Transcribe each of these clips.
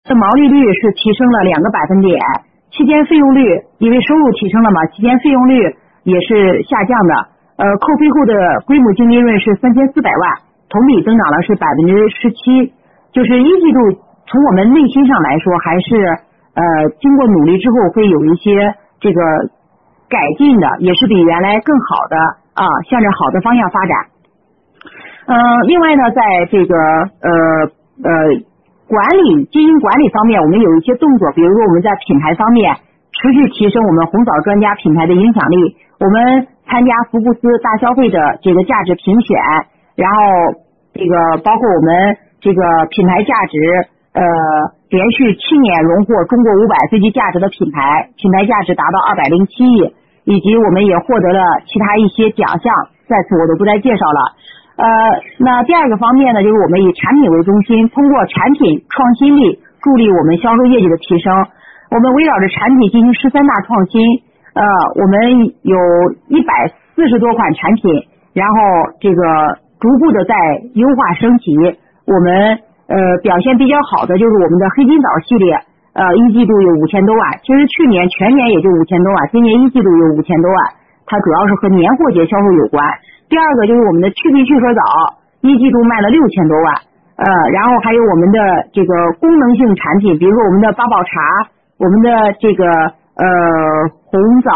的毛利率是提升了2个百分点，期间费用率因为收入提升了嘛，期间费用率也是下降的。扣费后的规模净利润是3400万，同比增长了是17%。就是一季度从我们内心上来说，还是经过努力之后会有一些这个改进的，也是比原来更好的向着好的方向发展。另外呢，在这个经营管理方面，我们有一些动作，比如说我们在品牌方面持续提升我们红枣专家品牌的影响力，我们参加福布斯大消费的这个价值评选，然后这个包括我们这个品牌价值连续7年荣获中国500最具价值的品牌价值达到207亿，以及我们也获得了其他一些奖项，在此我都不再介绍了。那第二个方面呢，就是我们以产品为中心，通过产品创新力助力我们销售业绩的提升。我们围绕着产品进行13大创新，我们有140多款产品，然后这个逐步的在优化升级。我们表现比较好的就是我们的黑金枣系列，一季度有5000多万，其实去年全年也就5000多万，今年一季度有5000多万，它主要是和年货节销售有关。第二个就是我们的去皮去壳枣，一季度卖了6000多万，然后还有我们的这个功能性产品，比如说我们的八宝茶，我们的这个红枣，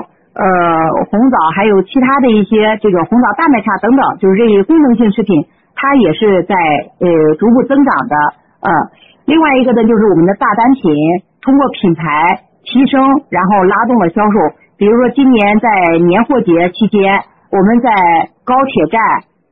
还有其他的一些这个红枣大麦茶等等，就是这些功能性食品，它也是在逐步增长的。另外一个呢，就是我们的大单品，通过品牌提升，然后拉动了销售。比如说今年在年货节期间，我们在高铁站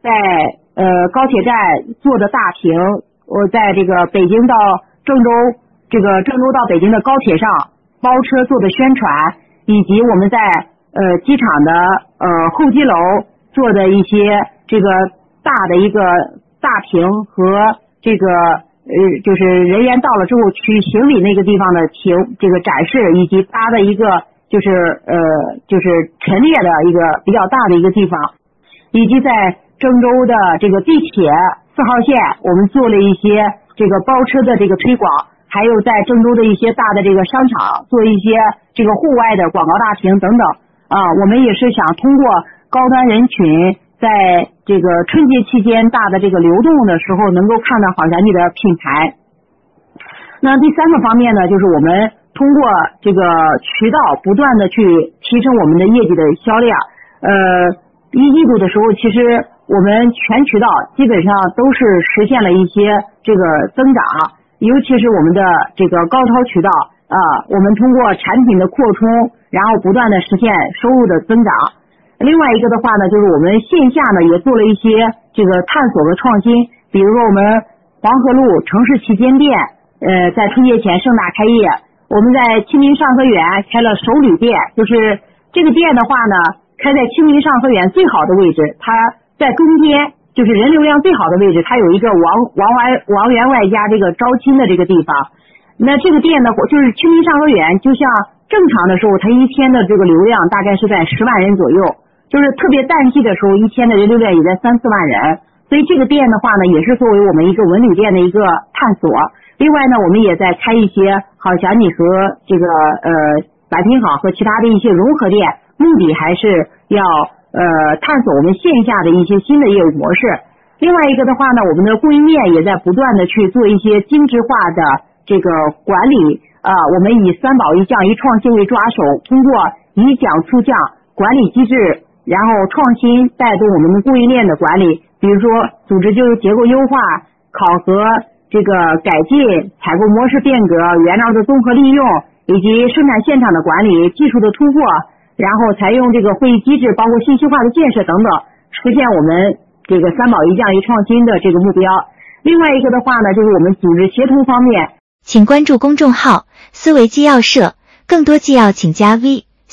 做的大屏，我在这个北京到郑州，这个郑州到北京的高铁上包车做的宣传，以及我们在机场的候机楼做的一些这个大的一个大屏和这个就是人员到了之后取行李那个地方的这个展示，以及搭的一个就是陈列的一个比较大的一个地方，以及在郑州的这个地铁4号线，我们做了一些这个包车的这个推广，还有在郑州的一些大的这个商场做一些这个户外的广告大屏等等我们也是想通过高端人群在这个春节期间大的这个流动的时候，能够看到好祥记的品牌。那第三个方面呢，就是我们通过这个渠道不断的去提升我们的业绩的销量。一季度的时候，其实我们全渠道基本上都是实现了一些这个增长，尤其是我们的这个高超渠道我们通过产品的扩充，然后不断的实现收入的增长。另外一个的话呢，就是我们线下呢也做了一些这个探索和创新，比如说我们黄河路城市旗舰店在春节前盛大开业，我们在清明上河园开了首旅店，就是这个店的话呢开在清明上河园最好的位置，它在中间，就是人流量最好的位置，它有一个王员外加这个招亲的这个地方。那这个店呢，就是清明上河园，就像正常的时候，它一天的这个流量大概是在10万人左右，就是特别淡季的时候，一天的人流量也在3-4万人。所以这个店的话呢，也是作为我们一个文旅店的一个探索。另外呢，我们也在开一些好祥记和这个百品好和其他的一些融合店，目的还是要探索我们线下的一些新的业务模式。另外一个的话呢，我们的供应链也在不断的去做一些精致化的这个管理我们以3保1降1创新为抓手，通过以奖促降管理机制，然后创新带动我们的供应链的管理，比如说组织结构优化、考核这个改进、采购模式变革、原料的综合利用，以及生产现场的管理、技术的突破，然后采用这个会议机制，包括信息化的建设等等，实现我们这个3保1降1创新的这个目标。另外一个的话呢，就是我们组织协同方面， 请关注公众号思维纪要社，更多纪要请加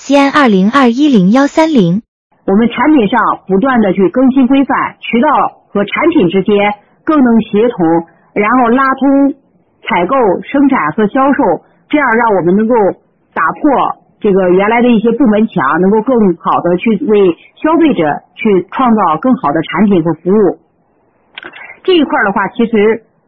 V CN20210130。 我们产品上不断的去更新规范，渠道和产品之间更能协同，然后拉通采购、生产和销售，这样让我们能够打破这个原来的一些部门墙，能够更好的去为消费者去创造更好的产品和服务。这一块的话，其实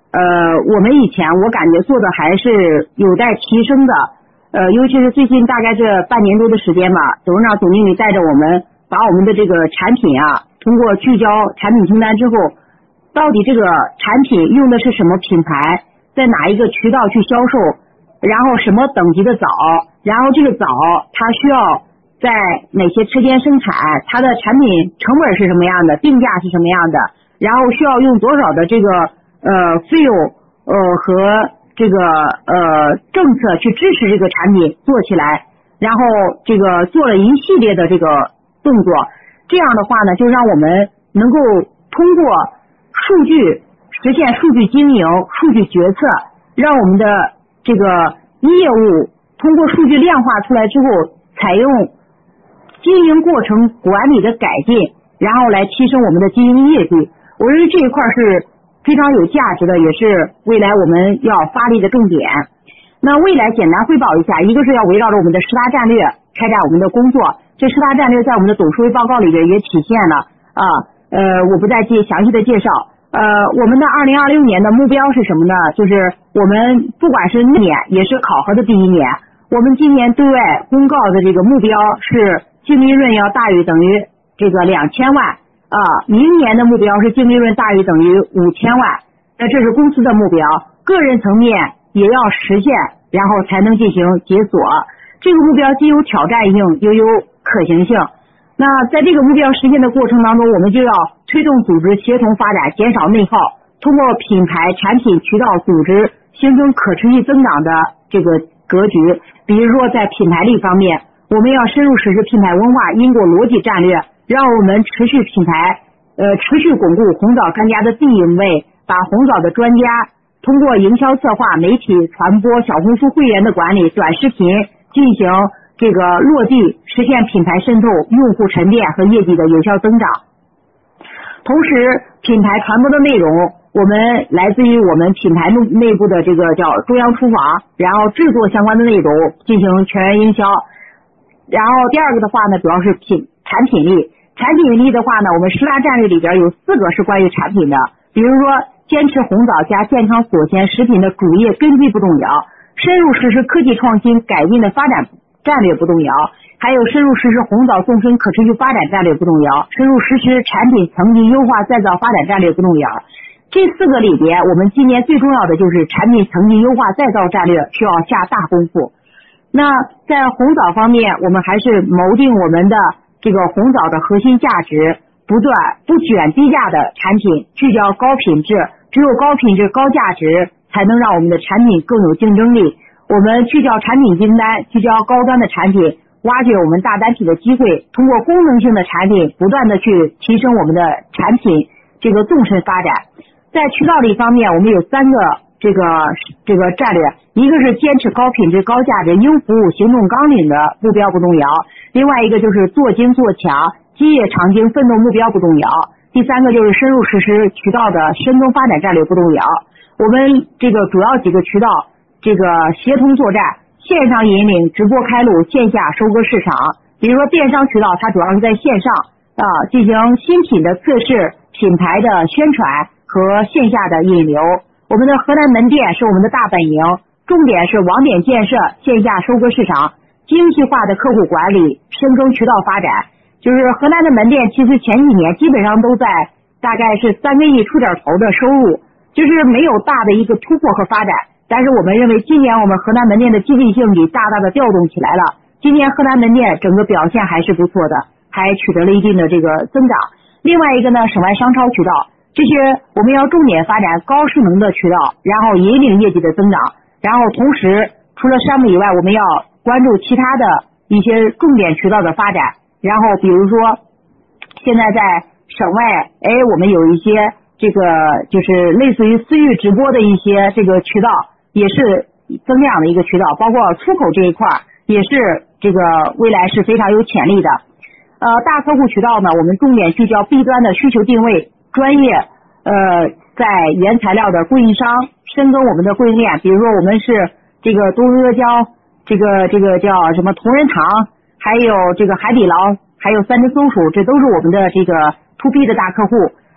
我们以前我感觉做的还是有待提升的。尤其是最近大概这半年多的时间吧，董事长总经理带着我们把我们的这个产品啊，通过聚焦产品清单之后，到底这个产品用的是什么品牌，在哪一个渠道去销售，然后什么等级的枣，然后这个枣它需要在哪些车间生产，它的产品成本是什么样的，定价是什么样的，然后需要用多少的这个费用和这个政策去支持这个产品做起来，然后这个做了一系列的这个动作，这样的话呢，就让我们能够通过数据实现数据经营、数据决策，让我们的这个业务通过数据量化出来之后，采用经营过程管理的改进，然后来提升我们的经营业绩。我认为这一块是非常有价值的，也是未来我们要发力的重点。那未来简单汇报一下，一个是要围绕着我们的10大战略开展我们的工作，这10大战略在我们的董事会报告里边也体现了啊。我不再详细的介绍。我们的2026年的目标是什么呢？就是我们不管是那年也是考核的第一年，我们今年对外公告的这个目标是净利润要大于等于这个2000万啊，明年的目标是净利润大于等于5000万。那这是公司的目标，个人层面也要实现，然后才能进行解锁。这个目标既有挑战性，又有可行性。那在这个目标实现的过程当中，我们就要推动组织协同发展，减少内耗，通过品牌、产品、渠道、组织形成可持续增长的这个格局。比如说在品牌力方面，我们要深入实施品牌文化因果逻辑战略，让我们持续巩固红枣专家的地位，把红枣的专家通过营销策划、媒体传播、小红书会员的管理、短视频进行这个落地，实现品牌渗透、用户沉淀和业绩的有效增长。同时品牌传播的内容，我们来自于我们品牌内部的这个叫中央厨房，然后制作相关的内容进行全员营销。然后第二个的话呢，主要是产品力。产品力的话呢，我们10大战略里边有4个是关于产品的，比如说坚持红枣加健康锁鲜食品的主业根基不动摇，深入实施科技创新改进的发展战略不动摇，还有深入实施红枣纵深可持续发展战略不动摇，深入实施产品层级优化再造发展战略不动摇。这4个里边，我们今年最重要的就是产品层级优化再造战略需要下大功夫。那在红枣方面，我们还是锚定我们的这个红枣的核心价值，不卷低价的产品，聚焦高品质，只有高品质高价值才能让我们的产品更有竞争力。我们聚焦产品清单，聚焦高端的产品，挖掘我们大单体的机会，通过功能性的产品不断的去提升我们的产品这个纵深发展。在渠道力方面，我们有3个这个战略，一个是坚持高品质高价值优服务行动纲领的目标不动摇，另外一个就是做精做强基业长青奋斗目标不动摇，第3个就是深入实施渠道的深耕发展战略不动摇。我们这个主要几个渠道这个协同作战，线上引领，直播开路，线下收割市场。比如说电商渠道，它主要是在线上进行新品的测试、品牌的宣传和线下的引流。我们的河南门店是我们的大本营，重点是网点建设，线下收割市场，精细化的客户管理，深耕渠道发展。就是河南的门店其实前几年基本上都在大概是3个亿出点头的收入，就是没有大的一个突破和发展。但是我们认为今年我们河南门店的积极性给大大的调动起来了，今年河南门店整个表现还是不错的，还取得了一定的这个增长。另外一个呢，省外商超渠道，这些我们要重点发展高势能的渠道，然后引领业绩的增长。然后同时除了山姆以外，我们要关注其他的一些重点渠道的发展。然后比如说现在在省外我们有一些这个就是类似于私域直播的一些这个渠道，也是增量的一个渠道，包括出口这一块也是这个未来是非常有潜力的。大客户渠道呢，我们重点聚焦 B 端的需求定位，专业在原材料的供应商，深耕我们的供应链。比如说我们是这个东阿胶，这个叫什么同仁堂，还有这个海底捞，还有三只松鼠，这都是我们的这个 to B 的大客户。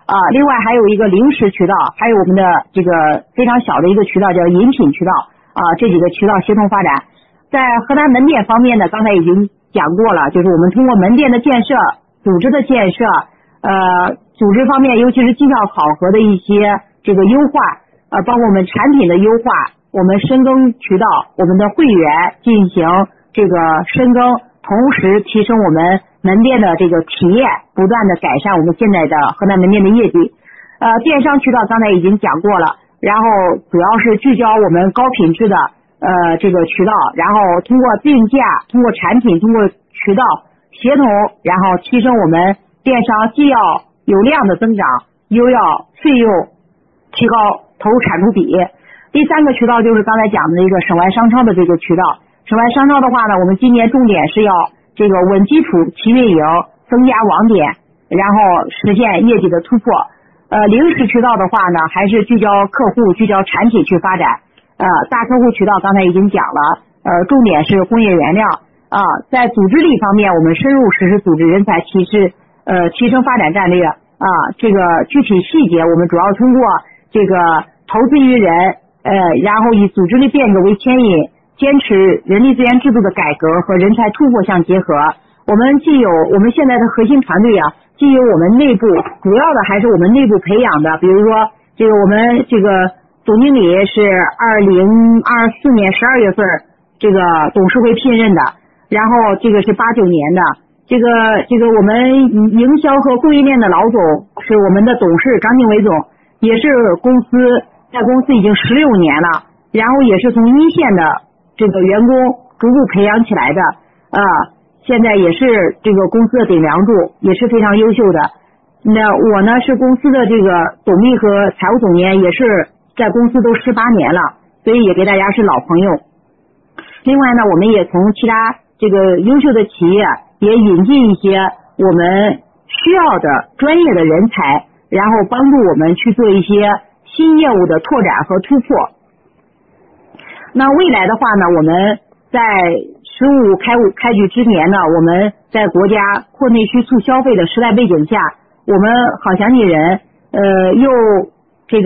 另外还有一个零食渠道，还有我们的这个非常小的一个渠道叫饮品渠道这几个渠道协同发展。在河南门店方面呢，刚才已经讲过了，就是我们通过门店的建设、组织的建设，组织方面尤其是绩效考核的一些这个优化，包括我们产品的优化，我们深耕渠道，我们的会员进行这个深耕，同时提升我们门店的这个体验，不断的改善我们现在的河南门店的业绩。电商渠道刚才已经讲过了，然后主要是聚焦我们高品质的这个渠道，然后通过定价，通过产品，通过渠道协同，然后提升我们电商既要有量的增长，又要费用提高投入产出比。第三个渠道就是刚才讲的一个省外商超的这个渠道。省外商超的话呢，我们今年重点是要这个稳基础、齐运营，增加网点，然后实现业绩的突破。零食渠道的话呢，还是聚焦客户、聚焦产品去发展。大客户渠道刚才已经讲了，重点是工业原料在组织力方面，我们深入实施组织人才提升发展战略这个具体细节我们主要通过这个投资于人，然后以组织力变革为牵引，坚持人力资源制度的改革和人才突破相结合。我们既有我们现在的核心团队既有我们内部，主要的还是我们内部培养的，比如说这个我们这个总经理是2024年12月份这个董事会聘任的，然后这个是89年的，这个我们营销和供应链的老总是我们的董事张敬伟总，也是在公司已经16年了，然后也是从一线的这个员工逐步培养起来的现在也是这个公司的顶梁柱，也是非常优秀的。那我呢是公司的这个董秘和财务总监，也是在公司都18年了，所以也给大家是老朋友。另外呢，我们也从其他这个优秀的企业也引进一些我们需要的专业的人才，然后帮助我们去做一些新业务的拓展和突破。那未来的话呢，我们在15开局之年呢，我们在国家扩内需促消费的时代背景下，我们好祥锦人又这个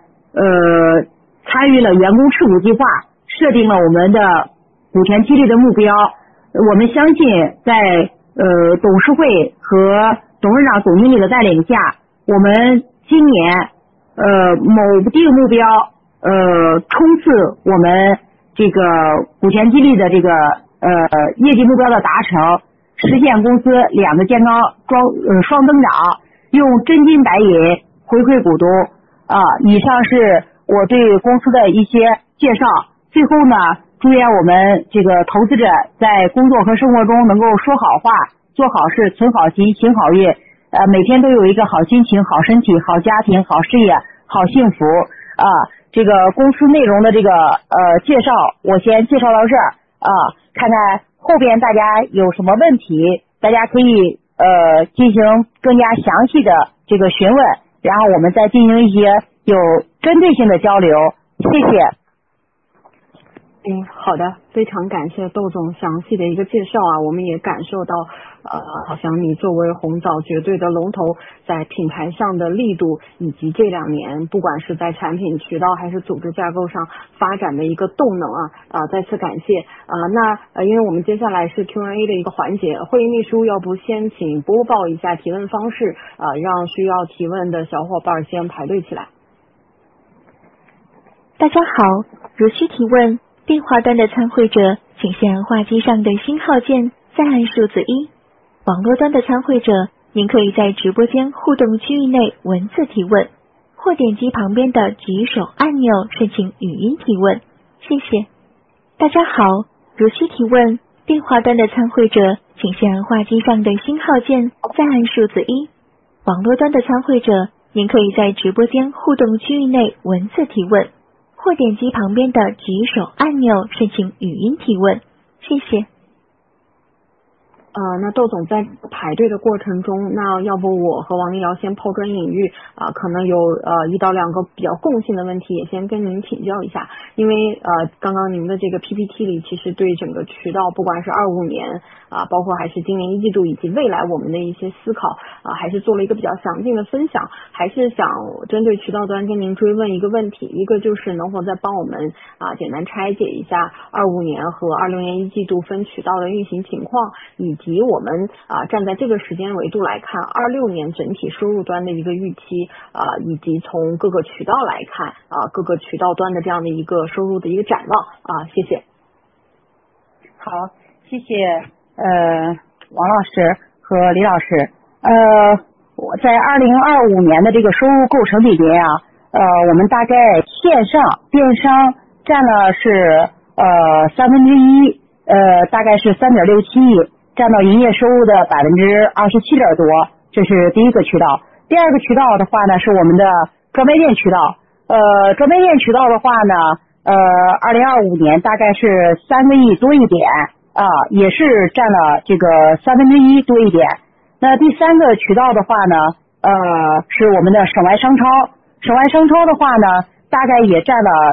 参与了员工持股计划，设定了我们的股权激励的目标。我们相信在董事会和董事长总经理的带领下，我们今年某定目标冲刺我们这个股权激励的这个业绩目标的达成，实现公司2个健康双增长，用真金白银回馈股东以上是我对公司的一些介绍。最后呢，祝愿我们这个投资者在工作和生活中能够说好话，做好事，存好心，行好运，每天都有一个好心情、好身体、好家庭、好事业、好幸福这个公司内容的这个介绍我先介绍到这儿看看后边大家有什么问题，大家可以进行更加详细的这个询问，然后我们再进行一些有针对性的交流。谢谢。 好的，非常感谢窦总详细的一个介绍我们也感受到好像你作为红枣绝对的龙头，在品牌上的力度，以及这2年不管是在产品渠道还是组织架构上发展的一个动能再次感谢那因为我们接下来是 Q&A 的一个环节，会议秘书要不先请播报一下提问方式让需要提问的小伙伴先排队起来。 大家好，如需提问，电话端的参会者请先按话机上的星号键，再按数字1。网络端的参会者，您可以在直播间互动区域内文字提问，或点击旁边的举手按钮申请语音提问。谢谢。大家好，如需提问，电话端的参会者请先按话机上的星号键，再按数字1。网络端的参会者，您可以在直播间互动区域内文字提问，或点击旁边的举手按钮申请语音提问。谢谢。 那窦总在排队的过程中，那要不我和王丽瑶先抛砖引玉可能有1到2个比较共性的问题，也先跟您请教一下。因为刚刚您的这个 PPT 里，其实对整个渠道，不管是25年包括还是今年1季度以及未来我们的一些思考还是做了一个比较详尽的分享。还是想针对渠道端跟您追问一个问题，一个就是能否再帮我们简单拆解一下25年和26年1季度分渠道的运行情况，以及我们站在这个时间维度来看26年整体收入端的一个预期以及从各个渠道来看各个渠道端的这样的一个收入的一个展望谢谢。 好，谢谢王老师和李老师。我在2025年的这个收入构成里边我们大概线上电商占了是1/3，大概是3.67亿，占到营业收入的27%多，这是第一个渠道。第二个渠道的话呢，是我们的专卖店渠道。专卖店渠道的话呢，2025年大概是3个亿多一点也是占了这个1/3多一点。那第三个渠道的话呢是我们的省外商超。省外商超的话呢，大概也占了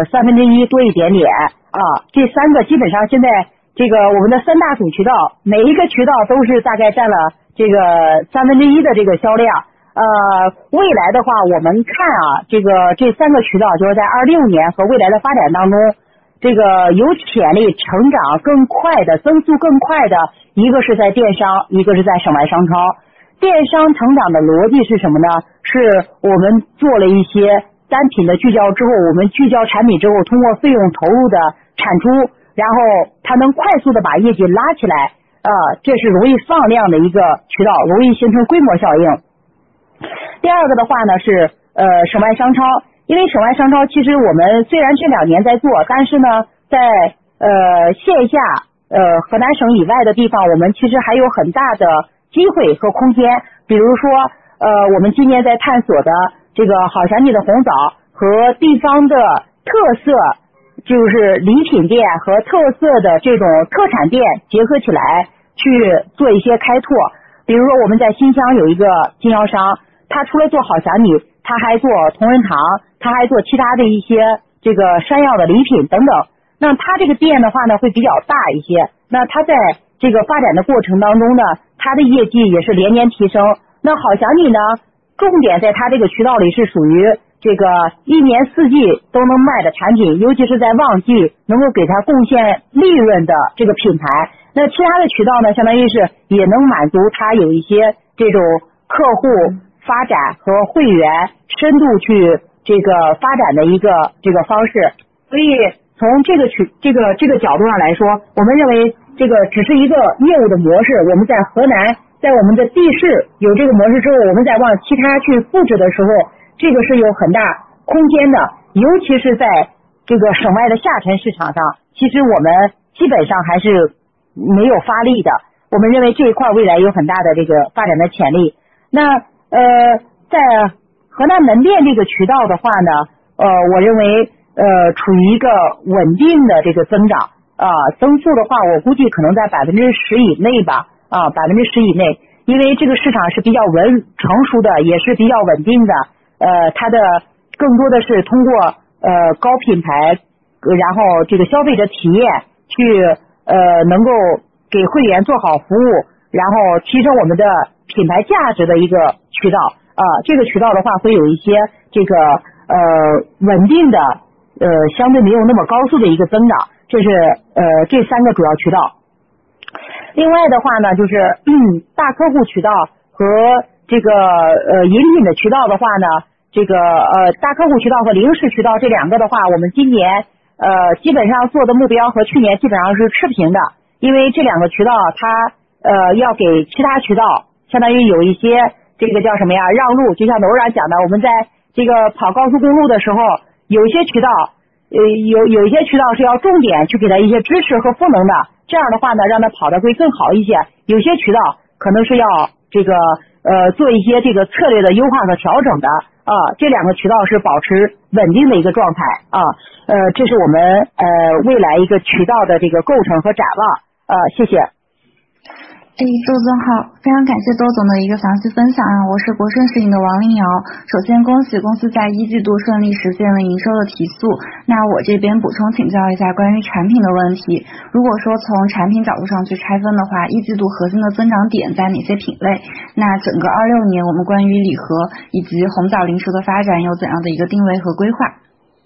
1/3多一点点这三个基本上现在这个我们的3大主渠道，每一个渠道都是大概占了这个1/3的这个销量。未来的话我们看这3个渠道就是在26年和未来的发展当中，这个有潜力成长更快的增速更快的，一个是在电商，一个是在省外商超。电商成长的逻辑是什么呢？是我们做了一些单品的聚焦之后，我们聚焦产品之后，通过费用投入的产出，然后它能快速的把业绩拉起来这是容易放量的一个渠道，容易形成规模效应。第二个的话呢是省外商超。因为省外商超其实我们虽然这2年在做，但是呢在线下河南省以外的地方，我们其实还有很大的机会和空间。比如说我们今年在探索的这个好产品的红枣和地方的特色，就是礼品店和特色的这种特产店结合起来去做一些开拓。比如说我们在新乡有一个经销商，他除了做好产品，他还做同仁堂，他还做其他的一些这个山药的礼品等等。那他这个店的话呢会比较大一些，那他在这个发展的过程当中呢，他的业绩也是连年提升。那好产品呢，重点在他这个渠道里是属于这个1年4季都能卖的产品，尤其是在旺季能够给他贡献利润的这个品牌。那其他的渠道呢，相当于是也能满足他有一些这种客户发展和会员深度去这个发展的一个这个方式。所以从这个角度上来说，我们认为这个只是一个业务的模式。我们在河南，在我们的地市有这个模式之后，我们再往其他去复制的时候，这个是有很大空间的。尤其是在这个省外的下沉市场上，其实我们基本上还是没有发力的。我们认为这一块未来有很大的这个发展的潜力。那在河南门店这个渠道的话呢，我认为处于一个稳定的这个增长增速的话，我估计可能在10%以内吧10%以内，因为这个市场是比较成熟的，也是比较稳定的。它的更多的是通过高品牌，然后这个消费者体验去能够给会员做好服务，然后提升我们的品牌价值的一个渠道这个渠道的话会有一些这个稳定的相对没有那么高速的一个增长。这是这3个主要渠道。另外的话呢，就是大客户渠道和这个饮品的渠道的话呢，这个大客户渠道和零食渠道这2个的话，我们今年基本上做的目标和去年基本上是持平的。因为这2个渠道它要给其他渠道相当于有一些这个叫什么呀让路。就像楼长讲的，我们在这个跑高速公路的时候，有些渠道有一些渠道是要重点去给他一些支持和赋能的，这样的话呢让他跑得会更好一些。有些渠道可能是要这个做一些这个策略的优化和调整的这2个渠道是保持稳定的一个状态这是我们未来一个渠道的这个构成和展望谢谢。 窦总好，非常感谢窦总的一个详细分享啊！我是国盛石影的王林瑶。首先恭喜公司在一季度顺利实现了营收的提速。那我这边补充请教一下关于产品的问题。如果说从产品角度上去拆分的话，一季度核心的增长点在哪些品类？那整个26年我们关于礼盒以及红枣零食的发展有怎样的一个定位和规划？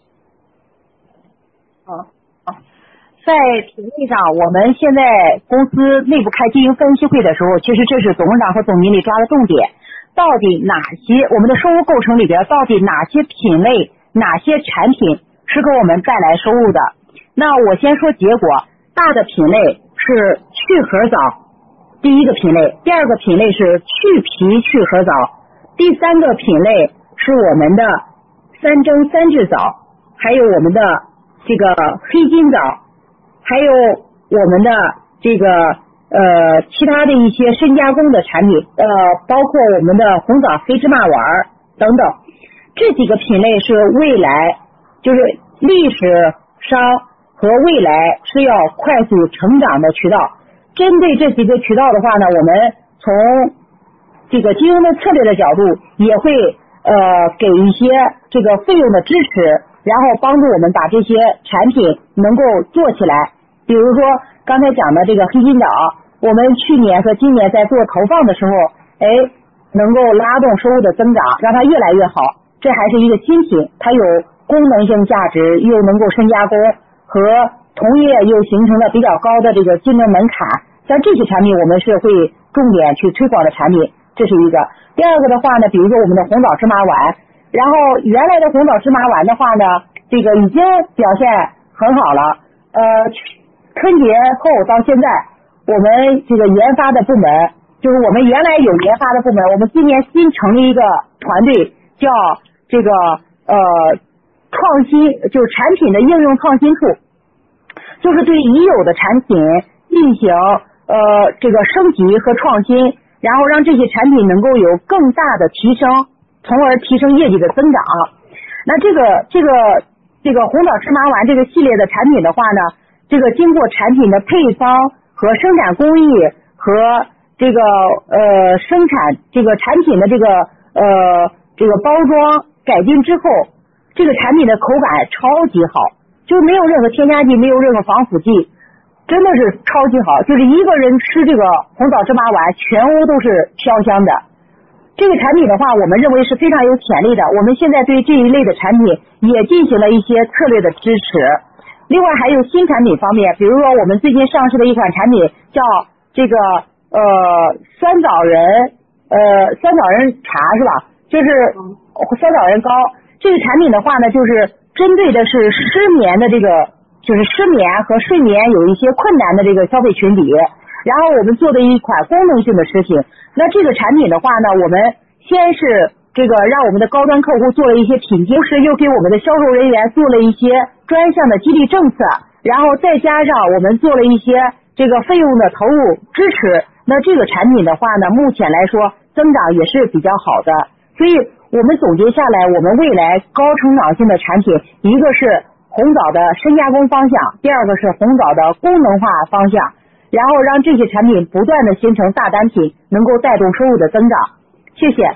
在品类上，我们现在公司内部开经营分析会的时候，其实这是董事长和总经理抓的重点。到底哪些我们的收入构成里边，到底哪些品类、哪些产品是给我们带来收入的？那我先说结果，大的品类是去核枣，第一个品类；第二个品类是去皮去核枣；第三个品类是我们的三蒸三制枣，还有我们的这个黑金枣。还有我们的这个其他的一些深加工的产品，包括我们的红枣黑芝麻丸等等，这几个品类是未来就是历史上和未来是要快速成长的渠道。针对这几个渠道的话呢，我们从这个经营的策略的角度也会给一些这个费用的支持，然后帮助我们把这些产品能够做起来。比如说刚才讲的这个黑金枣，我们去年和今年在做投放的时候，能够拉动收入的增长，让它越来越好。这还是一个新品，它有功能性价值，又能够深加工，和同业又形成了比较高的这个竞争门槛。像这些产品我们是会重点去推广的产品，这是一个。第二个的话呢，比如说我们的红枣芝麻丸，然后原来的红枣芝麻丸的话呢，这个已经表现很好了。春节后到现在，我们这个研发的部门，就是我们原来有研发的部门，我们今年新成立一个团队，叫这个创新，就是产品的应用创新处，就是对已有的产品进行这个升级和创新，然后让这些产品能够有更大的提升，从而提升业绩的增长。那这个红枣芝麻丸这个系列的产品的话呢，这个经过产品的配方和生产工艺和这个生产这个产品的这个包装改进之后，这个产品的口感超级好，就没有任何添加剂，没有任何防腐剂，真的是超级好，就是一个人吃这个红枣芝麻丸全屋都是飘香的。这个产品的话我们认为是非常有潜力的，我们现在对这一类的产品也进行了一些策略的支持。另外还有新产品方面，比如说我们最近上市的一款产品叫这个酸枣仁茶是吧，就是酸枣仁膏。这个产品的话呢，就是针对的是失眠的这个，就是失眠和睡眠有一些困难的这个消费群体，然后我们做的一款功能性的食品。那这个产品的话呢，我们先是这个让我们的高端客户做了一些品鉴，同时又给我们的销售人员做了一些专项的激励政策，然后再加上我们做了一些这个费用的投入支持。那这个产品的话呢，目前来说增长也是比较好的。所以我们总结下来，我们未来高成长性的产品，一个是红枣的深加工方向，第二个是红枣的功能化方向，然后让这些产品不断的形成大单品，能够带动收入的增长。谢谢。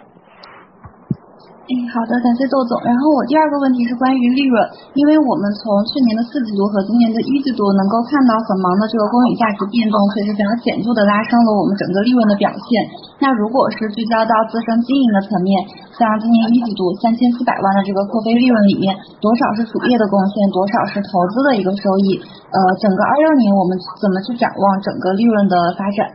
好的，感谢窦总。然后我第二个问题是关于利润，因为我们从去年的4季度和今年的1季度能够看到很忙的这个公允价值变动，确实非常显著的拉升了我们整个利润的表现。那如果是聚焦到自身经营的层面，像今年1季度3400万的这个扩非利润里面，多少是主业的贡献，多少是投资的一个收益？整个26年我们怎么去展望整个利润的发展？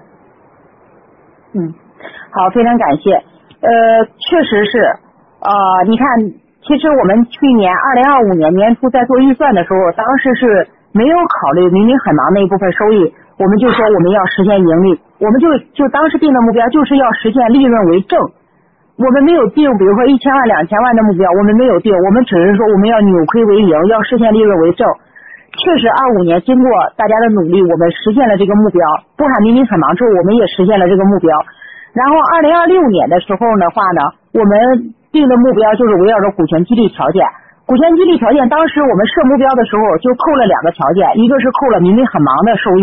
好，非常感谢。确实是。你看，其实我们去年2025年年初在做预算的时候，当时是没有考虑明明很忙那一部分收益，我们就说我们要实现盈利，我们就当时定的目标就是要实现利润为正，我们没有定比如说1000万2000万的目标，我们没有定，我们只是说我们要扭亏为盈，要实现利润为正。确实25年经过大家的努力，我们实现了这个目标，不喊明明很忙之后，我们也实现了这个目标。然后2026年的时候的话呢，我们定的目标就是围绕着股权激励条件。股权激励条件当时我们设目标的时候就扣了2个条件，一个是扣了明明很忙的收益，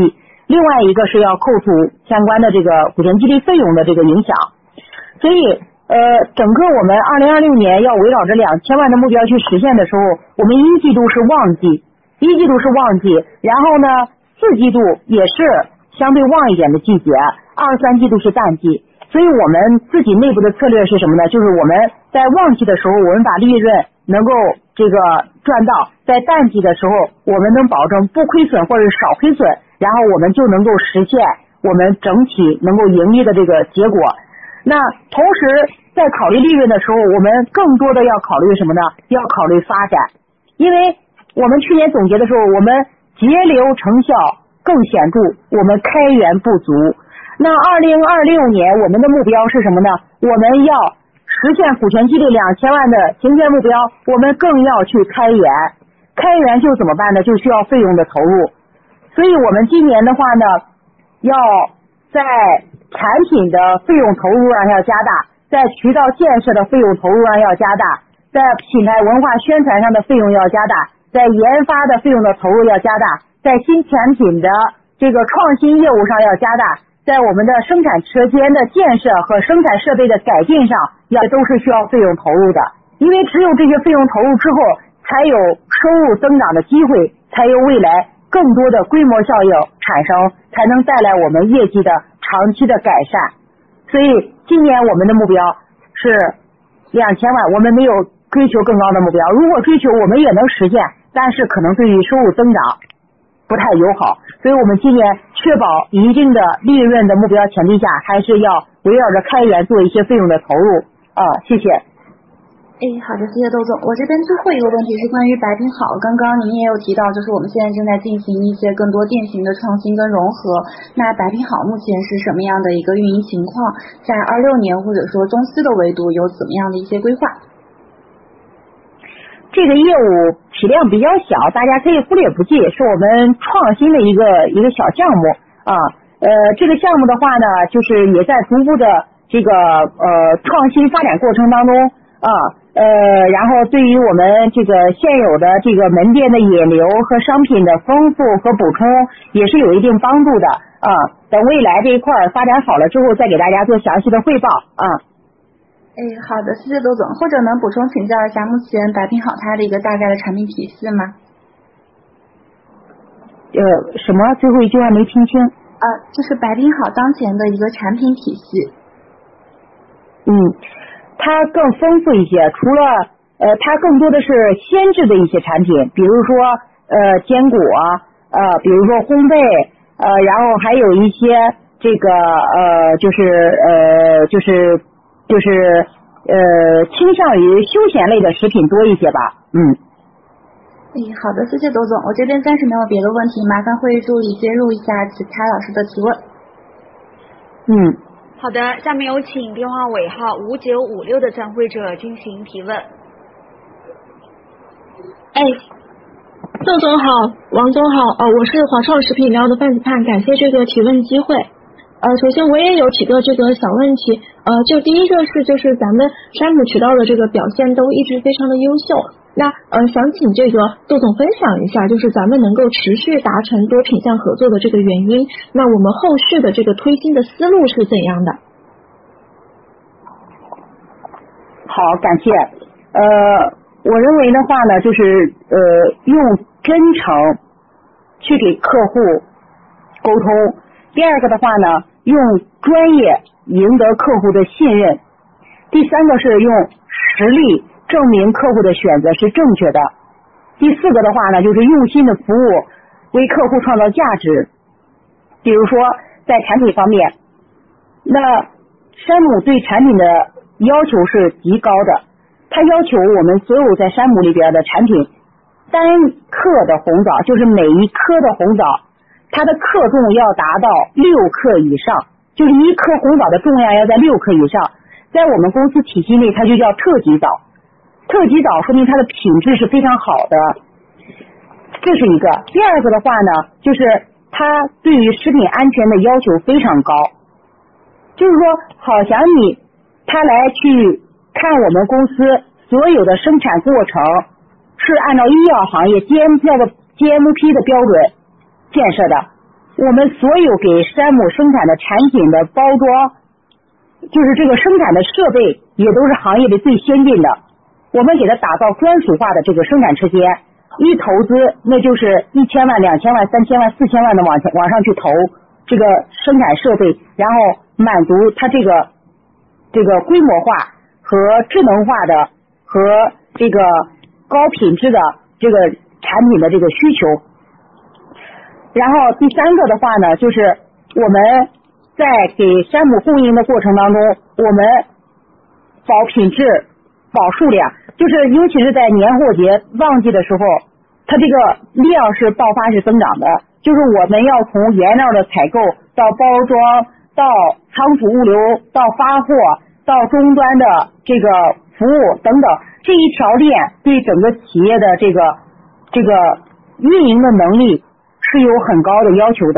另外一个是要扣除相关的这个股权激励费用的这个影响。所以整个我们2026年要围绕着2000万的目标去实现的时候，我们一季度是旺季，然后呢4季度也是相对旺一点的季节，2、3季度是淡季。所以我们自己内部的策略是什么呢？就是我们在旺季的时候，我们把利润能够这个赚到，在淡季的时候我们能保证不亏损或者少亏损，然后我们就能够实现我们整体能够盈利的这个结果。那同时在考虑利润的时候，我们更多的要考虑什么呢？要考虑发展。因为我们去年总结的时候，我们节流成效更显著，我们开源不足。那2026年我们的目标是什么呢？我们要实现股权激励2000万的行权目标，我们更要去开源。开源就怎么办呢？就需要费用的投入。所以我们今年的话呢，要在产品的费用投入上要加大，在渠道建设的费用投入上要加大，在品牌文化宣传上的费用要加大，在研发的费用的投入要加大，在新产品的这个创新业务上要加大，在我们的生产车间的建设和生产设备的改进上都是需要费用投入的。因为只有这些费用投入之后，才有收入增长的机会，才有未来更多的规模效应产生，才能带来我们业绩的长期的改善。所以今年我们的目标是2000万，我们没有追求更高的目标，如果追求我们也能实现，但是可能对于收入增长不太友好。所以我们今年确保一定的利润的目标前提下，还是要围绕着开源做一些费用的投入。谢谢。 好的，谢谢窦总。我这边最后一个问题是关于白品好，刚刚您也有提到，就是我们现在正在进行一些更多店型的创新跟融合。那白品好目前是什么样的一个运营情况？在26年或者说中期的维度有怎么样的一些规划？ 这个业务体量比较小，大家可以忽略不计，是我们创新的一个小项目这个项目的话呢，就是也在逐步的这个创新发展过程当中然后对于我们这个现有的这个门店的引流和商品的丰富和补充也是有一定帮助的等未来这一块发展好了之后，再给大家做详细的汇报好的，谢谢窦总。或者能补充请教一下，目前白品好它的一个大概的产品体系吗？ 什么？最后一句话没听清。 就是白品好当前的一个产品体系。 它更丰富一些，除了它更多的是鲜制的一些产品，比如说坚果比如说烘焙然后还有一些这个就是倾向于休闲类的食品多一些吧。 好的，谢谢窦总。我这边暂时没有别的问题，麻烦会议助理接入一下其他老师的提问。 好的，下面有请电话尾号5956的参会者进行提问。 窦总好，王总好，我是华创食品饮料的范子盼，感谢这个提问机会。首先我也有几个这个小问题，就第一个就是咱们山姆渠道的这个表现都一直非常的优秀，那想请这个窦总分享一下，就是咱们能够持续达成多品项合作的这个原因，那我们后续的这个推进的思路是怎样的？ 好，感谢。我认为的话呢，就是用真诚去给客户沟通。第二个的话呢，用专业赢得客户的信任。第三个是用实力证明客户的选择是正确的。第四个的话呢，就是用心的服务，为客户创造价值。比如说在产品方面，那山姆对产品的要求是极高的，他要求我们所有在山姆里边的产品，单克的红枣，就是每一颗的红枣它的克重要达到6克以上，就是一颗红枣的重量要在6克以上。在我们公司体系内它就叫特级枣，特级枣说明它的品质是非常好的，这是一个。第二个的话呢，就是它对于食品安全的要求非常高，就是说好像他来去看我们公司所有的生产过程是按照医药行业 GMP 的标准建设的， 我们所有给山姆生产的产品的包装，就是这个生产的设备也都是行业里最先进的。我们给它打造专属化的这个生产车间，一投资那就是1000万、2000万、3000万、4000万的往上去投这个生产设备，然后满足它这个规模化和智能化的和这个高品质的这个产品的这个需求。然后第三个的话呢，就是我们在给山姆供应的过程当中，我们保品质、保数量，就是尤其是在年货节旺季的时候，它这个量是爆发式增长的，就是我们要从原料的采购到包装到仓储物流到发货到终端的这个服务等等，这一条链对整个企业的这个运营的能力是有很高的要求的，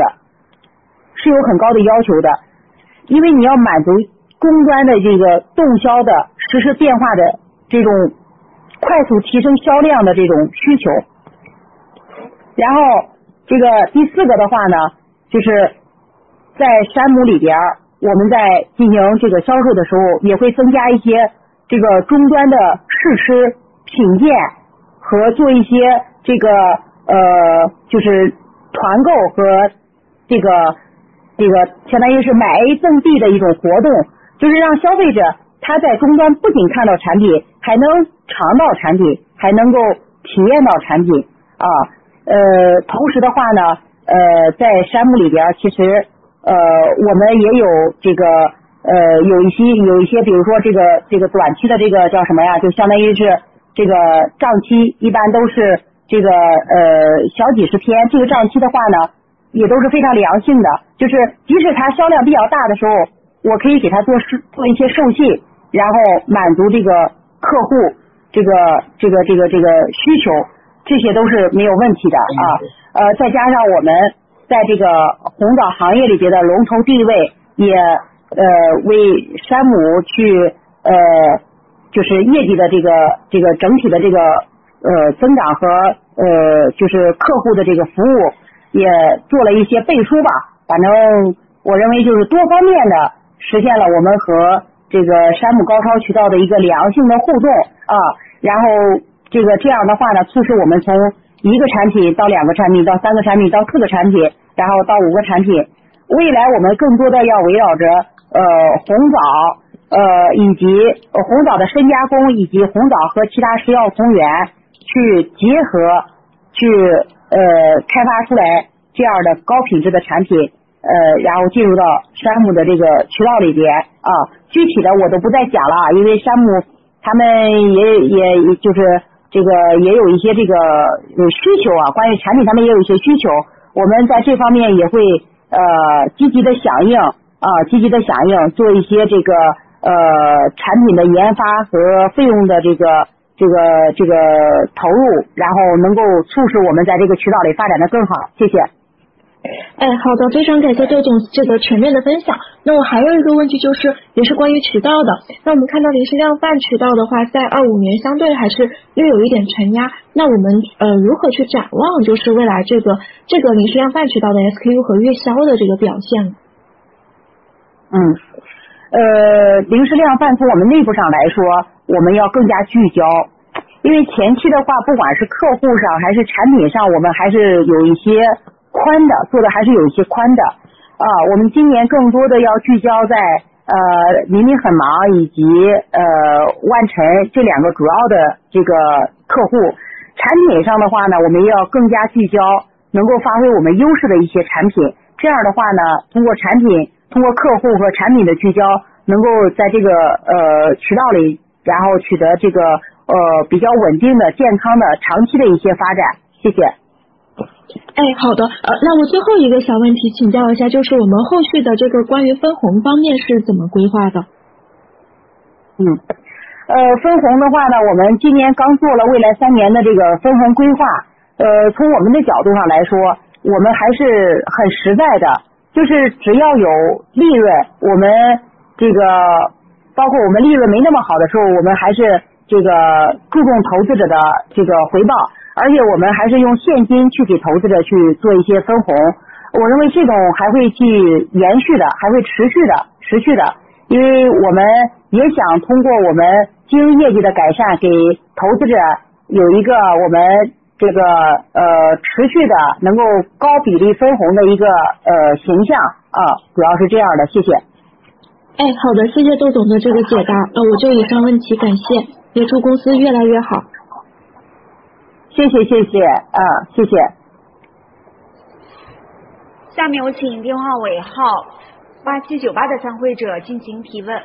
因为你要满足终端的这个动销的实时变化的这种快速提升销量的这种需求。然后这个第四个的话呢，就是在山姆里边，我们在进行这个销售的时候，也会增加一些这个终端的试吃、品鉴和做一些这个就是团购和这个相当于是买 A 赠 B 的一种活动，就是让消费者他在终端不仅看到产品，还能尝到产品，还能够体验到产品啊。同时的话呢，在山姆里边，其实我们也有这个有一些，比如说这个短期的这个叫什么呀？就相当于是这个账期，一般都是这个小几十天。这个账期的话呢，也都是非常良性的，就是即使它销量比较大的时候，我可以给它做一些授信，然后满足这个客户这个需求，这些都是没有问题的啊。再加上我们在这个红枣行业里边的龙头地位，也为山姆去就是业绩的这个整体的这个增长和就是客户的这个服务也做了一些背书吧。反正我认为就是多方面的实现了我们和这个山姆高超渠道的一个良性的互动啊。然后这样的话呢，促使我们从1个产品到2个产品到3个产品到4个产品，然后到5个产品。未来我们更多的要围绕着红枣以及红枣的深加工以及红枣和其他食药同源去结合去开发出来这样的高品质的产品，然后进入到山姆的这个渠道里边啊。具体的我都不再讲了，因为山姆他们也就是这个也有一些这个需求啊，关于产品他们也有一些需求，我们在这方面也会积极的响应，做一些这个产品的研发和费用的这个投入，然后能够促使我们在这个渠道里发展的更好。谢谢。 好的，非常感谢窦总这个全面的分享。那我还有一个问题，就是也是关于渠道的。那我们看到零食量贩渠道的话，在25年相对还是略有一点承压。那我们如何去展望，就是未来这个零食量贩渠道的 SKU 和月销的这个表现？ 零食量贩从我们内部上来说，我们要更加聚焦，因为前期的话，不管是客户上还是产品上，我们还是有一些宽的，做的还是有一些宽的啊。我们今年更多的要聚焦在明明很忙以及万晨这2个主要的这个客户。产品上的话呢，我们要更加聚焦，能够发挥我们优势的一些产品。这样的话呢，通过客户和产品的聚焦，能够在这个渠道里，然后取得这个比较稳定的、健康的、长期的一些发展。谢谢。 好的，那我最后一个小问题请教一下，就是我们后续的这个关于分红方面是怎么规划的？ 分红的话呢，我们今年刚做了未来3年的这个分红规划。从我们的角度上来说，我们还是很实在的，就是只要有利润，我们这个包括我们利润没那么好的时候，我们还是这个注重投资者的这个回报。而且我们还是用现金去给投资者去做一些分红， 我认为这种还会去延续的，还会持续的，因为我们也想通过我们经营业绩的改善，给投资者有一个我们这个持续的能够高比例分红的一个形象啊，主要是这样的，谢谢。 好的，谢谢窦总的这个解答，我就以上问题感谢，也祝公司越来越好。 谢谢谢谢。 下面有请电话尾号8798的参会者进行提问。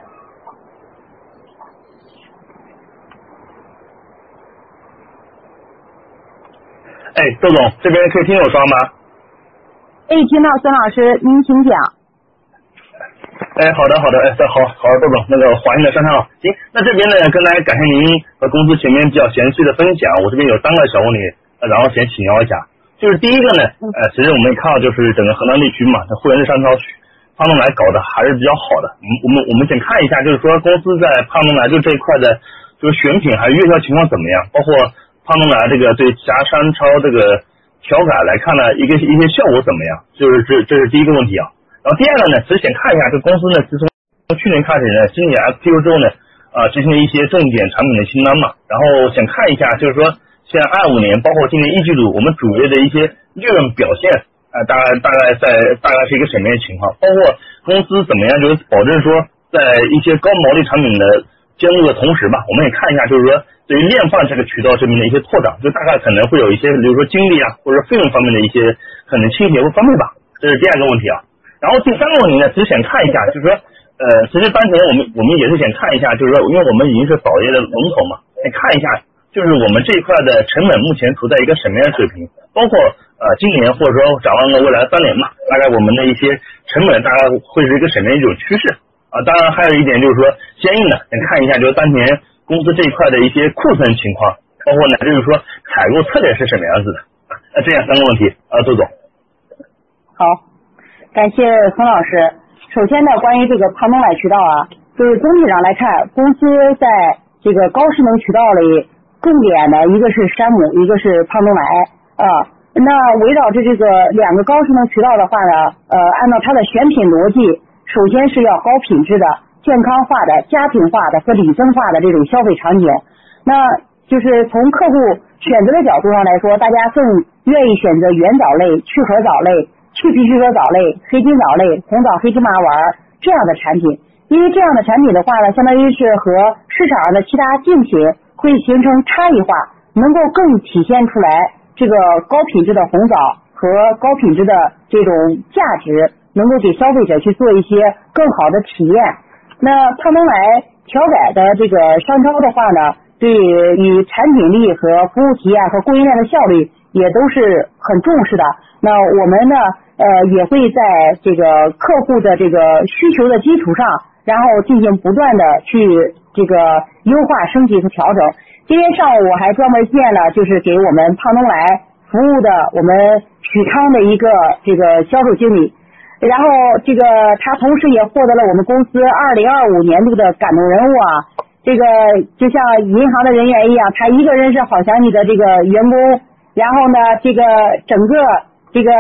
窦总这边可以听我说吗？ 听到，孙老师您请讲。 好的，好，窦总，那个华兴的上好。行，那这边呢，跟大家感谢您和公司前面比较详细的分享，我这边有3个小问题，然后先请教一下。就是第一个呢，其实我们也看到，就是整个河南地区嘛，这会员制上超胖东来搞得还是比较好的。我们先看一下，就是说公司在胖东来就这一块的，就是选品还有月销情况怎么样，包括胖东来这个对加商超这个调改来看呢，一些效果怎么样？就是这是第一个问题啊。然后第二个呢，其实先看一下这公司呢，自从去年开始呢，今年 IPO 之后呢，执行了一些重点产品的清单嘛，然后想看一下，就是说像25年，包括今年一季度，我们主业的一些利润表现，大概是一个什么样的情况？包括公司怎么样，就是保证说在一些高毛利产品的兼顾的同时吧，我们也看一下，就是说对于量贩这个渠道这边的一些拓展，就大概可能会有一些，比如说精力啊，或者费用方面的一些可能倾斜或方面吧，这是第二个问题啊。然后第3个问题呢，只想看一下，就是说，其实当前我们也是想看一下，就是说，因为我们已经是保业的龙头嘛，来看一下，就是我们这一块的成本目前处在一个什么样的水平，包括今年或者说展望的未来3年嘛，大概我们的一些成本大概会是一个什么样一种趋势啊？当然还有一点就是说，相应的想看一下，就是当前公司这一块的一些库存情况，包括呢就是说采购策略是什么样子的这样3个问题窦总。 好。感谢孙老师。首先呢，关于这个胖东来渠道啊，就是总体上来看，公司在这个高势能渠道里重点的一个是山姆，一个是胖东来啊。那围绕着这个2个高势能渠道的话呢，按照它的选品逻辑，首先是要高品质的、健康化的、家庭化的和理增化的这种消费场景。那就是从客户选择的角度上来说，大家更愿意选择原藻类、去核藻类、去皮去核藻类、黑金藻类、红藻黑芝麻丸这样的产品，因为这样的产品的话呢，相当于是和市场上的其他竞品会形成差异化，能够更体现出来这个高品质的红枣和高品质的这种价值，能够给消费者去做一些更好的体验。那胖东来调改的这个商超的话呢，对于产品力和服务体验和供应链的效率也都是很重视的。那我们呢也会在这个客户的这个需求的基础上，然后进行不断的去这个优化升级和调整。今天上午我还专门见了就是给我们胖东来服务的我们许昌的一个这个销售经理，然后这个他同时也获得了我们公司2025年度的感动人物啊。这个就像银行的人员一样，他一个人是好想你的这个员工，然后呢这个整个这个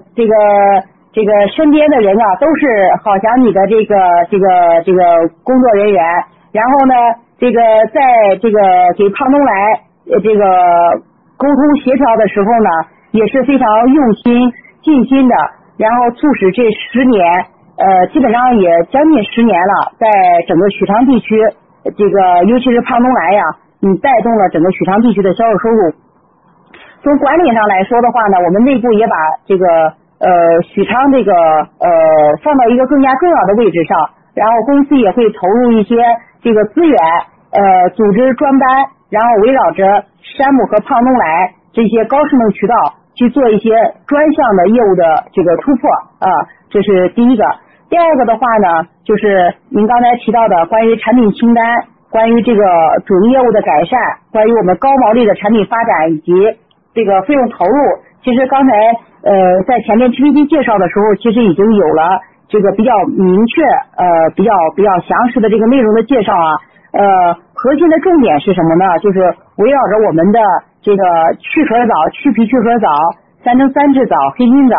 身边的人啊，都是好想你的这个工作人员。然后呢，这个在这个给胖东来这个沟通协调的时候呢，也是非常用心尽心的，然后促使这10年基本上也将近10年了，在整个许昌地区这个尤其是胖东来呀，带动了整个许昌地区的销售收入。从管理上来说的话呢，我们内部也把这个许昌这个放到一个更加重要的位置上，然后公司也会投入一些这个资源组织专班，然后围绕着山姆和胖东来这些高势能渠道去做一些专项的业务的这个突破这是第一个。第二个的话呢，就是您刚才提到的关于产品清单，关于这个主营业务的改善，关于我们高毛利的产品发展以及这个费用投入，其实刚才在前面 PPT 介绍的时候，其实已经有了这个比较明确比较详实的这个内容的介绍啊。核心的重点是什么呢？就是围绕着我们的这个去核藻、去皮去核藻、3x3制藻、黑金藻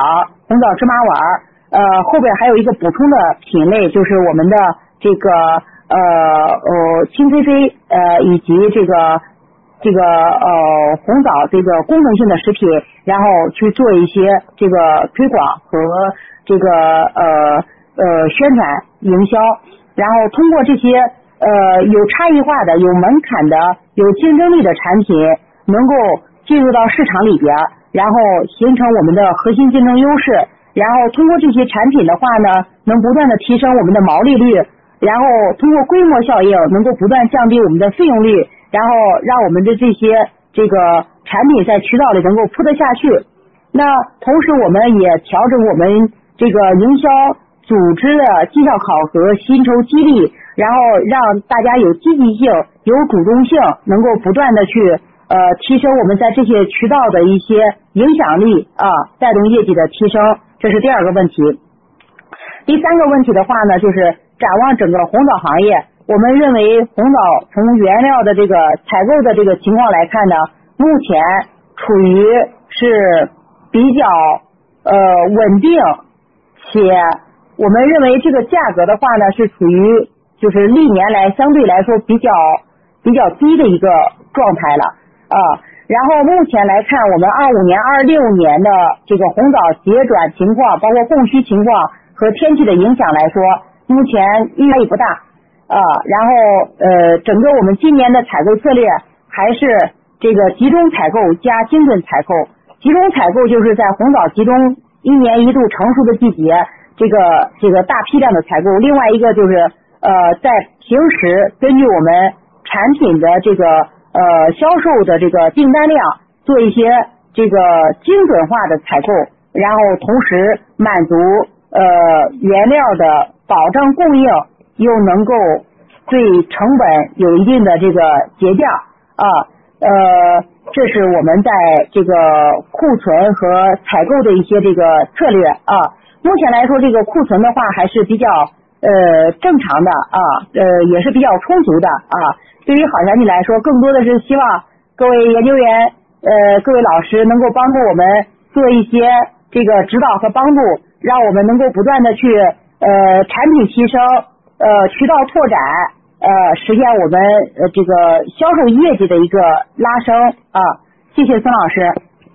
红枣芝麻丸，后边还有一个补充的品类，就是我们的这个青飞飞以及这个红枣这个功能性的食品，然后去做一些这个推广和这个宣传营销，然后通过这些有差异化的、有门槛的、有竞争力的产品，能够进入到市场里边，然后形成我们的核心竞争优势，然后通过这些产品的话呢，能不断的提升我们的毛利率，然后通过规模效应能够不断降低我们的费用率，然后让我们的这些这个产品在渠道里能够铺得下去。那同时我们也调整我们这个营销组织的绩效考核、薪酬激励，然后让大家有积极性、有主动性，能够不断的去提升我们在这些渠道的一些影响力啊，带动业绩的提升，这是第二个问题。第三个问题的话呢，就是展望整个红枣行业，我们认为红枣从原料的这个采购的这个情况来看呢，目前处于是比较稳定，且我们认为这个价格的话呢，是处于就是历年来相对来说比较低的一个状态了啊。然后目前来看，我们25年、26年的这个红枣结转情况，包括供需情况和天气的影响来说，目前压力不大啊。然后整个我们今年的采购策略还是这个集中采购加精准采购。集中采购就是在红枣集中1年1度成熟的季节，这个大批量的采购。另外一个就是在平时根据我们产品的这个销售的这个订单量做一些这个精准化的采购，然后同时满足原料的保障供应，又能够对成本有一定的这个节价啊。这是我们在这个库存和采购的一些这个策略啊。目前来说，这个库存的话还是比较正常的啊，也是比较充足的啊。对于好产品来说，更多的是希望各位研究员各位老师能够帮助我们做一些这个指导和帮助，让我们能够不断的去产品提升，渠道拓展，实现我们这个销售业绩的一个拉升啊。谢谢孙老师。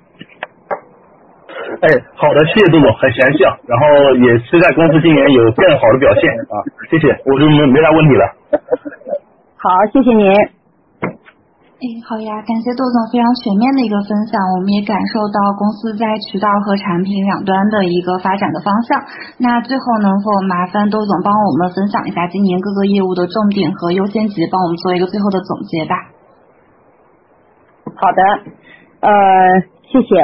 好的，谢谢杜总，很详细啊，然后也期待公司今年有更好的表现啊，谢谢，我就没啥问题了。 好，谢谢您。 好呀，感谢窦总非常全面的一个分享，我们也感受到公司在渠道和产品两端的一个发展的方向。那最后能否麻烦窦总帮我们分享一下今年各个业务的重点和优先级，帮我们做一个最后的总结吧。 好的，谢谢。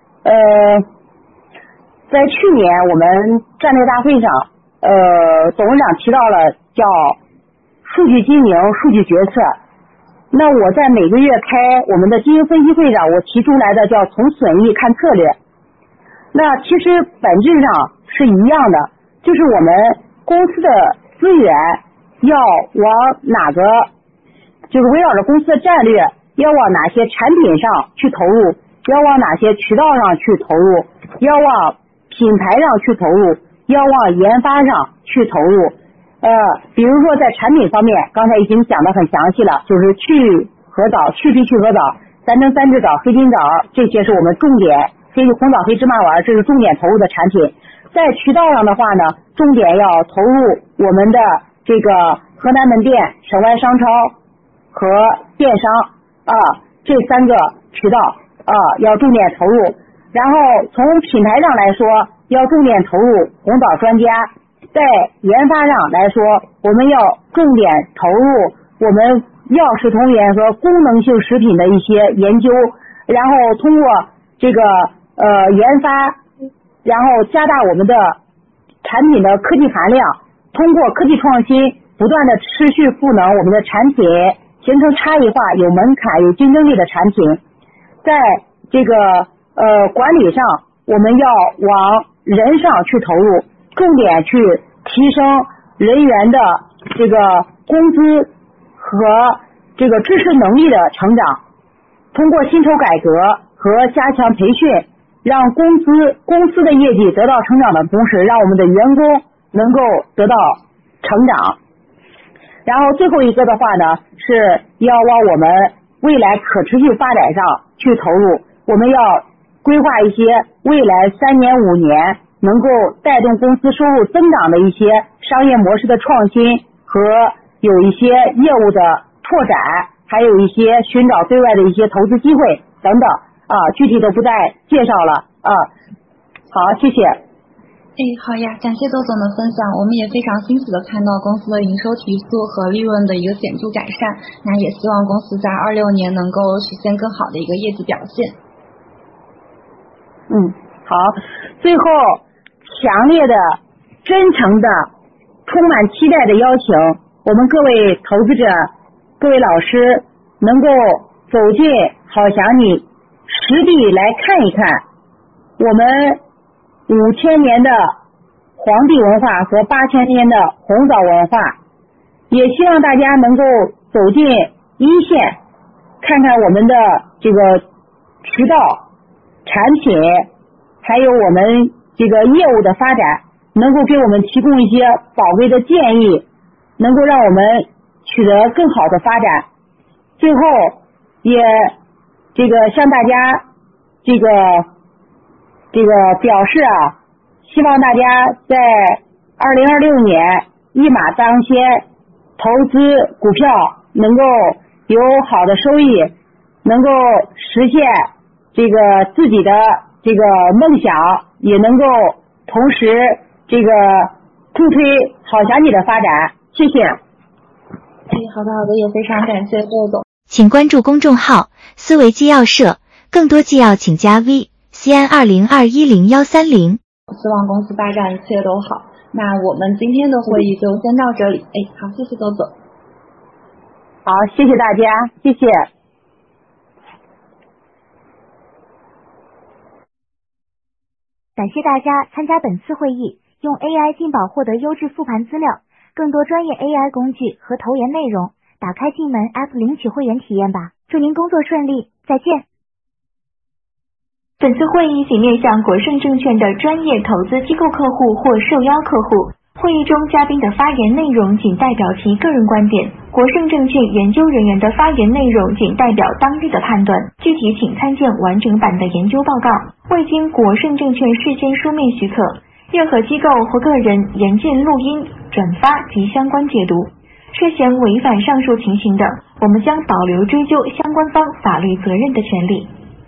在去年我们战略大会上，董事长提到了叫数据经营、数据决策。那我在每个月开我们的经营分析会上，我提出来的叫从损益看策略。那其实本质上是一样的，就是我们公司的资源要往哪个，就是围绕着公司的战略，要往哪些产品上去投入，要往哪些渠道上去投入，要往品牌上去投入，要往研发上去投入。比如说在产品方面，刚才已经讲得很详细了，就是去核枣、去皮去核枣、3x3制枣、黑金枣，这些是我们重点，红枣黑芝麻丸，这是重点投入的产品。在渠道上的话呢，重点要投入我们的这个河南门店、省外商超和电商啊，这3个渠道啊要重点投入。然后从品牌上来说，要重点投入红枣专家。在研发上来说，我们要重点投入我们药食同源和功能性食品的一些研究，然后通过这个研发，然后加大我们的产品的科技含量，通过科技创新不断的持续赋能我们的产品，形成差异化、有门槛、有竞争力的产品。在这个管理上，我们要往人上去投入，重点去提升人员的这个工资和这个知识能力的成长，通过薪酬改革和加强培训， 让公司的业绩得到成长的同时，让我们的员工能够得到成长。然后最后一个的话呢，是要往我们未来可持续发展上去投入。我们要规划一些未来3年5年能够带动公司收入增长的一些商业模式的创新和有一些业务的拓展，还有一些寻找对外的一些投资机会等等具体的不再介绍了好，谢谢。 好呀，感谢窦总的分享，我们也非常欣喜的看到公司的营收提速和利润的一个显著改善，那也希望公司在26年能够实现更好的一个业绩表现。 好，最后强烈的、真诚的、充满期待的邀请我们各位投资者、各位老师能够走进好想你实地来看一看我们5000年的皇帝文化和8000年的红枣文化，也希望大家能够走进一线，看看我们的这个渠道、产品，还有我们这个业务的发展，能够给我们提供一些宝贵的建议，能够让我们取得更好的发展。最后也这个向大家这个表示希望大家在2026年一马当先，投资股票能够有好的收益，能够实现这个自己的这个梦想，也能够同时这个助推好想你的发展。谢谢。 好的，也非常感谢窦总。 请关注公众号思维纪要社，更多纪要请加 VCN20210130。 希望公司发展一切都好。那我们今天的会议就先到这里。好，谢谢窦总。 好，谢谢大家，谢谢。 感谢大家参加本次会议，用 AI 进宝获得优质复盘资料，更多专业 AI 工具和投研内容，打开进门 App 领取会员体验吧。祝您工作顺利，再见。本次会议仅面向国盛证券的专业投资机构客户或受邀客户，会议中嘉宾的发言内容仅代表其个人观点，国盛证券研究人员的发言内容仅代表当日的判断，具体请参见完整版的研究报告，未经国盛证券事先书面许可，任何机构或个人研件录音、转发及相关解读，涉嫌违反上述情形的，我们将保留追究相关方法律责任的权利。